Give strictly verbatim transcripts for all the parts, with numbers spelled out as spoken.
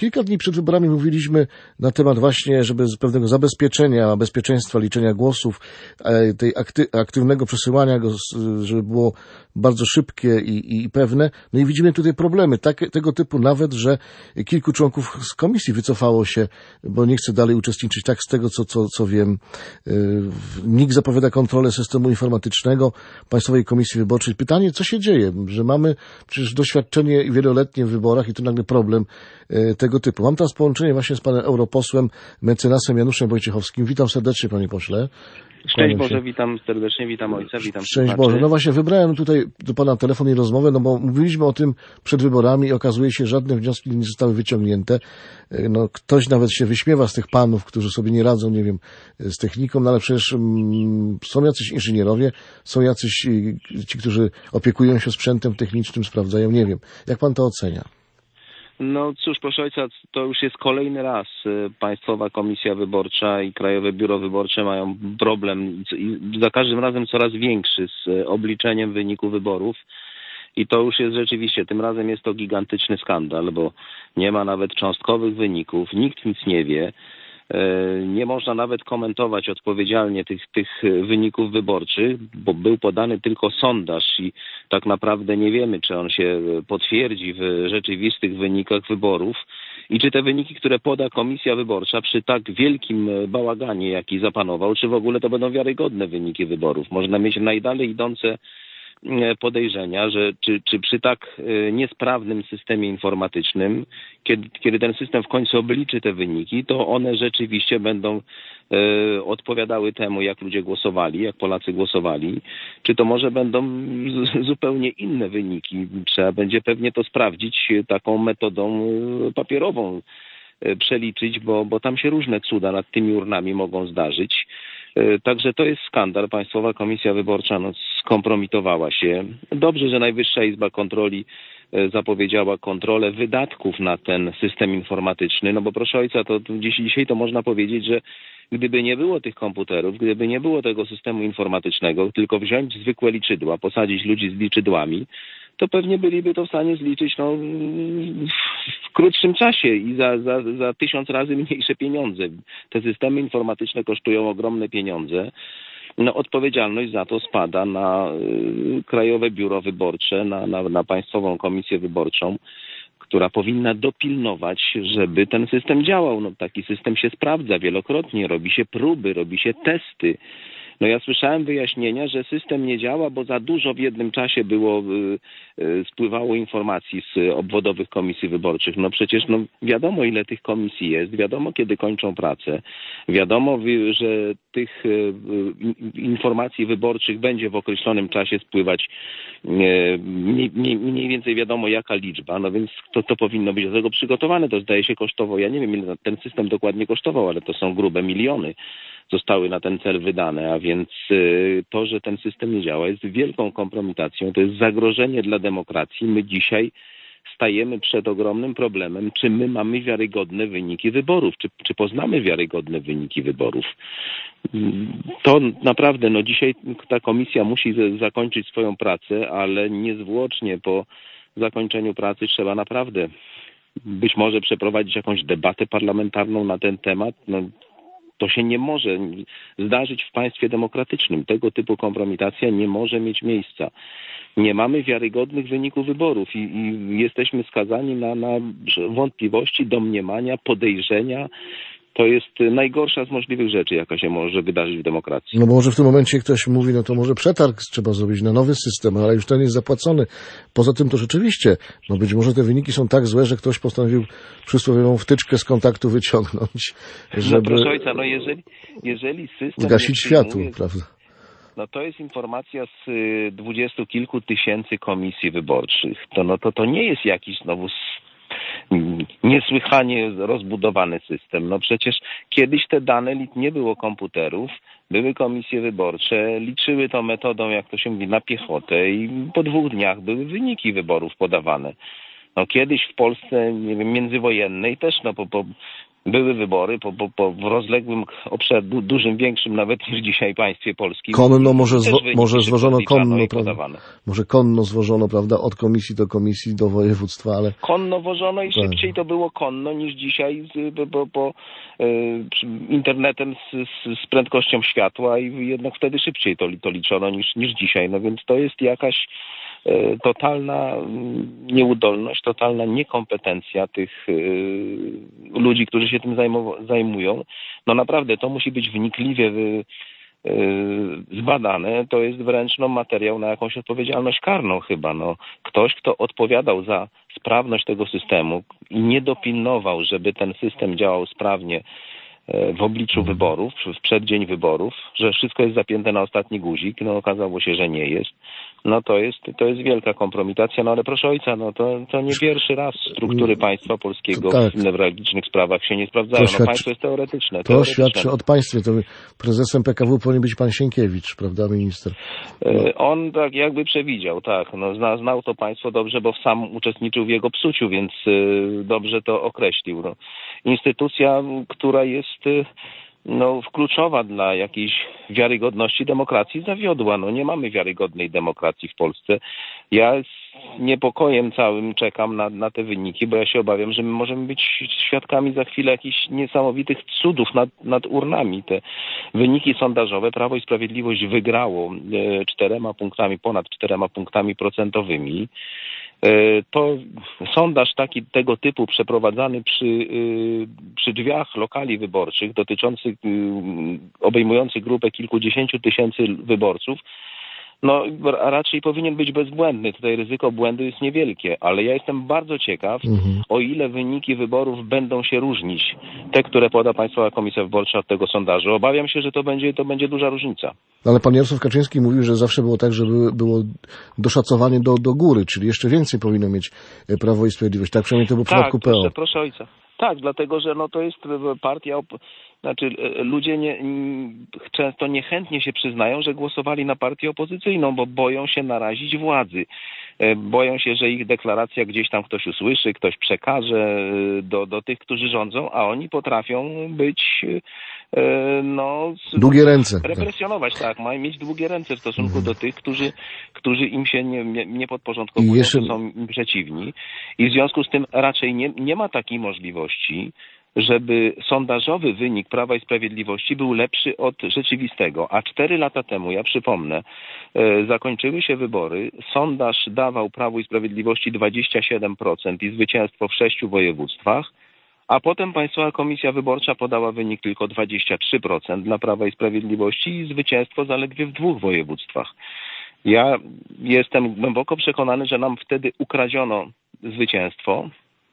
kilka dni przed wyborami mówiliśmy na temat właśnie, żeby z pewnego zabezpieczenia, bezpieczeństwa liczenia głosów, tej akty, aktywnego przesyłania go, żeby było bardzo szybkie i, i pewne. No i widzimy tutaj problemy tak, tego typu nawet, że kilku członków z komisji wycofało się, bo nie chce dalej uczestniczyć. Tak z tego, co, co, co wiem, N I K zapowiada kontrolę systemu informatycznego Państwowej Komisji Wyborczej. Pytanie, co się dzieje, że mamy przecież doświadczenie wieloletnie w wyborach i to nagle problem tego typu. Mam teraz połączenie właśnie z panem europosłem, mecenasem Januszem Wojciechowskim. Witam serdecznie, panie pośle. Szczęść Boże, witam serdecznie, witam ojca, witam Szczęść Boże. No właśnie, wybrałem tutaj do pana telefon i rozmowę, no bo mówiliśmy o tym przed wyborami i okazuje się, że żadne wnioski nie zostały wyciągnięte. No, ktoś nawet się wyśmiewa z tych panów, którzy sobie nie radzą, nie wiem, z techniką, no ale przecież mm, są jacyś inżynierowie, są jacyś ci, którzy opiekują się sprzętem technicznym, sprawdzają, nie wiem. Jak pan to ocenia? No cóż, proszę ojca, to już jest kolejny raz. Państwowa Komisja Wyborcza i Krajowe Biuro Wyborcze mają problem i za każdym razem coraz większy z obliczeniem wyniku wyborów. I to już jest rzeczywiście, tym razem jest to gigantyczny skandal, bo nie ma nawet cząstkowych wyników, nikt nic nie wie. Nie można nawet komentować odpowiedzialnie tych, tych wyników wyborczych, bo był podany tylko sondaż i tak naprawdę nie wiemy, czy on się potwierdzi w rzeczywistych wynikach wyborów i czy te wyniki, które poda Komisja Wyborcza przy tak wielkim bałaganie, jaki zapanował, czy w ogóle to będą wiarygodne wyniki wyborów. Można mieć najdalej idące podejrzenia, że czy, czy przy tak niesprawnym systemie informatycznym, kiedy, kiedy ten system w końcu obliczy te wyniki, to one rzeczywiście będą e, odpowiadały temu, jak ludzie głosowali, jak Polacy głosowali, czy to może będą z, zupełnie inne wyniki. Trzeba będzie pewnie to sprawdzić taką metodą papierową, e, przeliczyć, bo, bo tam się różne cuda nad tymi urnami mogą zdarzyć. Także to jest skandal. Państwowa Komisja Wyborcza no, skompromitowała się. Dobrze, że Najwyższa Izba Kontroli zapowiedziała kontrolę wydatków na ten system informatyczny, no bo proszę ojca, to dzisiaj to można powiedzieć, że gdyby nie było tych komputerów, gdyby nie było tego systemu informatycznego, tylko wziąć zwykłe liczydła, posadzić ludzi z liczydłami, to pewnie byliby to w stanie zliczyć no, w krótszym czasie i za, za, za tysiąc razy mniejsze pieniądze. Te systemy informatyczne kosztują ogromne pieniądze. No, odpowiedzialność za to spada na y, Krajowe Biuro Wyborcze, na, na, na Państwową Komisję Wyborczą, która powinna dopilnować, żeby ten system działał. No, taki system się sprawdza wielokrotnie, robi się próby, robi się testy. No ja słyszałem wyjaśnienia, że system nie działa, bo za dużo w jednym czasie było, y, y, spływało informacji z obwodowych komisji wyborczych. No przecież no, wiadomo, ile tych komisji jest, wiadomo, kiedy kończą pracę, wiadomo, że tych y, informacji wyborczych będzie w określonym czasie spływać y, mniej, mniej, mniej więcej wiadomo, jaka liczba, no więc to, to powinno być do tego przygotowane. To zdaje się kosztowało, ja nie wiem, ile ten system dokładnie kosztował, ale to są grube miliony zostały na ten cel wydane, a więc to, że ten system nie działa, jest wielką kompromitacją, to jest zagrożenie dla demokracji. My dzisiaj stajemy przed ogromnym problemem, czy my mamy wiarygodne wyniki wyborów, czy, czy poznamy wiarygodne wyniki wyborów. To naprawdę, no dzisiaj ta komisja musi zakończyć swoją pracę, ale niezwłocznie po zakończeniu pracy trzeba naprawdę być może przeprowadzić jakąś debatę parlamentarną na ten temat. No, to się nie może zdarzyć w państwie demokratycznym. Tego typu kompromitacja nie może mieć miejsca. Nie mamy wiarygodnych wyników wyborów i, i jesteśmy skazani na, na wątpliwości, domniemania, podejrzenia. To jest najgorsza z możliwych rzeczy, jaka się może wydarzyć w demokracji. No bo może w tym momencie ktoś mówi, no to może przetarg trzeba zrobić na nowy system, ale już ten jest zapłacony. Poza tym to rzeczywiście, no być może te wyniki są tak złe, że ktoś postanowił przysłowiową wtyczkę z kontaktu wyciągnąć, żeby... No proszę ojca, no jeżeli, jeżeli system... Zgasić światło, prawda? No to jest informacja z dwudziestu kilku tysięcy komisji wyborczych. To, no to, to nie jest jakiś znowu niesłychanie rozbudowany system. No przecież kiedyś te dane, nie było komputerów, były komisje wyborcze, liczyły to metodą, jak to się mówi, na piechotę i po dwóch dniach były wyniki wyborów podawane. No kiedyś w Polsce, nie wiem, międzywojennej też, no po, po Były wybory po, po, po w rozległym obszarze, du, dużym, większym nawet niż dzisiaj państwie polskim. Konno może, zwo, może zwożono konno, prawda? Może konno zwożono, prawda, od komisji do komisji, do województwa, ale... Konno wożono i szybciej to było konno niż dzisiaj, bo, bo, bo e, internetem z, z, z prędkością światła i jednak wtedy szybciej to, to liczono niż, niż dzisiaj. No więc to jest jakaś e, totalna nieudolność, totalna niekompetencja tych e, ludzi, którzy się tym zajmu, zajmują. No naprawdę to musi być wnikliwie wy, zbadane, to jest wręcz no, materiał na jakąś odpowiedzialność karną chyba. No, ktoś, kto odpowiadał za sprawność tego systemu i nie dopilnował, żeby ten system działał sprawnie w obliczu wyborów, w przeddzień wyborów, że wszystko jest zapięte na ostatni guzik, no okazało się, że nie jest, no to jest, to jest wielka kompromitacja, no ale proszę ojca, no to, to nie pierwszy raz struktury państwa polskiego tak. w newralgicznych sprawach się nie sprawdzają. Świadczy, no państwo jest teoretyczne. To teoretyczne. świadczy od państwie, to prezesem P K W powinien być pan Sienkiewicz, prawda, minister? No. On tak jakby przewidział, tak, no zna, znał to państwo dobrze, bo sam uczestniczył w jego psuciu, więc y, dobrze to określił. No. Instytucja, która jest no, kluczowa dla jakiejś wiarygodności demokracji, zawiodła. No, nie mamy wiarygodnej demokracji w Polsce. Ja z niepokojem całym czekam na, na te wyniki, bo ja się obawiam, że my możemy być świadkami za chwilę jakichś niesamowitych cudów nad, nad urnami. Te wyniki sondażowe Prawo i Sprawiedliwość wygrało e, czterema punktami, ponad czterema punktami procentowymi. To sondaż taki tego typu przeprowadzany przy, przy drzwiach lokali wyborczych dotyczących, obejmujących grupę kilkudziesięciu tysięcy wyborców, no raczej powinien być bezbłędny. Tutaj ryzyko błędu jest niewielkie, ale ja jestem bardzo ciekaw, mhm. o ile wyniki wyborów będą się różnić. Te, które poda Państwowa Komisja Wyborcza od tego sondażu. Obawiam się, że to będzie, to będzie duża różnica. Ale pan Jarosław Kaczyński mówił, że zawsze było tak, że było doszacowanie do, do góry, czyli jeszcze więcej powinno mieć Prawo i Sprawiedliwość. Tak przynajmniej to było w tak, przypadku P O. Proszę, proszę ojca. Tak, dlatego, że no to jest partia, znaczy ludzie nie, często niechętnie się przyznają, że głosowali na partię opozycyjną, bo boją się narazić władzy. Boją się, że ich deklaracja gdzieś tam ktoś usłyszy, ktoś przekaże do, do tych, którzy rządzą, a oni potrafią być no... Długie ręce. Represjonować, tak. tak mają mieć długie ręce w stosunku hmm. do tych, którzy, którzy im się nie, nie, nie podporządkowują, jeszcze... są im przeciwni. I w związku z tym raczej nie, nie ma takiej możliwości, żeby sondażowy wynik Prawa i Sprawiedliwości był lepszy od rzeczywistego. A cztery lata temu, ja przypomnę, e, zakończyły się wybory, sondaż dawał Prawu i Sprawiedliwości dwadzieścia siedem procent i zwycięstwo w sześciu województwach, a potem Państwowa Komisja Wyborcza podała wynik tylko dwadzieścia trzy procent dla Prawa i Sprawiedliwości i zwycięstwo zaledwie w dwóch województwach. Ja jestem głęboko przekonany, że nam wtedy ukradziono zwycięstwo,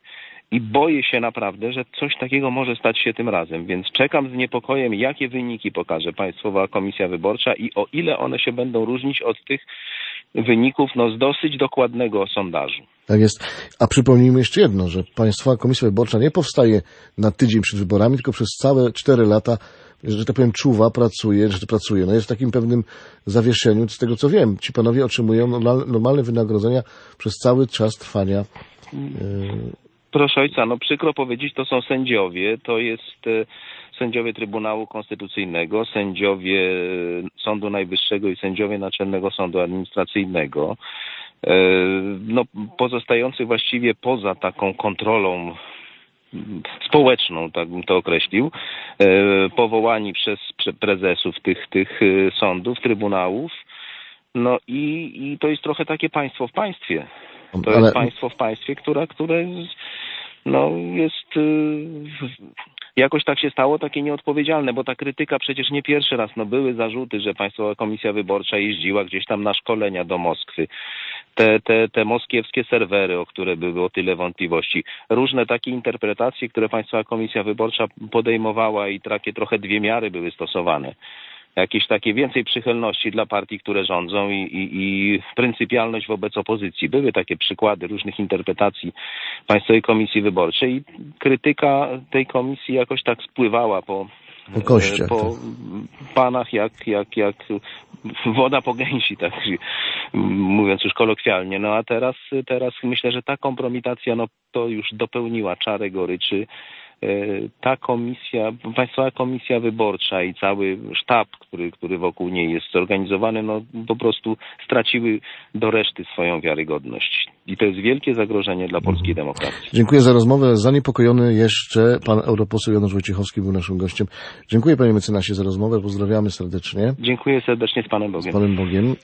i boję się naprawdę, że coś takiego może stać się tym razem, więc czekam z niepokojem, jakie wyniki pokaże Państwowa Komisja Wyborcza i o ile one się będą różnić od tych wyników no, z dosyć dokładnego sondażu. Tak jest. A przypomnijmy jeszcze jedno, że Państwowa Komisja Wyborcza nie powstaje na tydzień przed wyborami, tylko przez całe cztery lata, że tak powiem, czuwa, pracuje, że to pracuje. No jest w takim pewnym zawieszeniu, z tego co wiem. Ci panowie otrzymują normalne wynagrodzenia przez cały czas trwania yy, Proszę ojca, no przykro powiedzieć, to są sędziowie, to jest e, sędziowie Trybunału Konstytucyjnego, sędziowie Sądu Najwyższego i sędziowie Naczelnego Sądu Administracyjnego, e, no pozostający właściwie poza taką kontrolą społeczną, tak bym to określił, e, powołani przez prezesów tych, tych sądów, trybunałów, no i, i to jest trochę takie państwo w państwie. To Ale... jest państwo w państwie, które, które no, jest y, jakoś tak się stało takie nieodpowiedzialne, bo ta krytyka przecież nie pierwszy raz. No, były zarzuty, że Państwowa Komisja Wyborcza jeździła gdzieś tam na szkolenia do Moskwy. Te, te, te moskiewskie serwery, o które były tyle wątpliwości. Różne takie interpretacje, które Państwowa Komisja Wyborcza podejmowała i takie trochę dwie miary były stosowane. Jakieś takie więcej przychylności dla partii, które rządzą i, i, i pryncypialność wobec opozycji. Były takie przykłady różnych interpretacji Państwowej Komisji Wyborczej i krytyka tej komisji jakoś tak spływała po, po, kościach, po tak. panach jak, jak, jak woda po gęsi, tak mówiąc już kolokwialnie. No a teraz, teraz myślę, że ta kompromitacja no, to już dopełniła czarę goryczy. ta komisja, Państwowa Komisja Wyborcza i cały sztab, który, który wokół niej jest zorganizowany, no po prostu straciły do reszty swoją wiarygodność. I to jest wielkie zagrożenie dla polskiej demokracji. Dziękuję za rozmowę. Zaniepokojony jeszcze pan europoseł Janusz Wojciechowski był naszym gościem. Dziękuję panie mecenasie za rozmowę. Pozdrawiamy serdecznie. Dziękuję serdecznie, z Panem Bogiem. Z Panem Bogiem.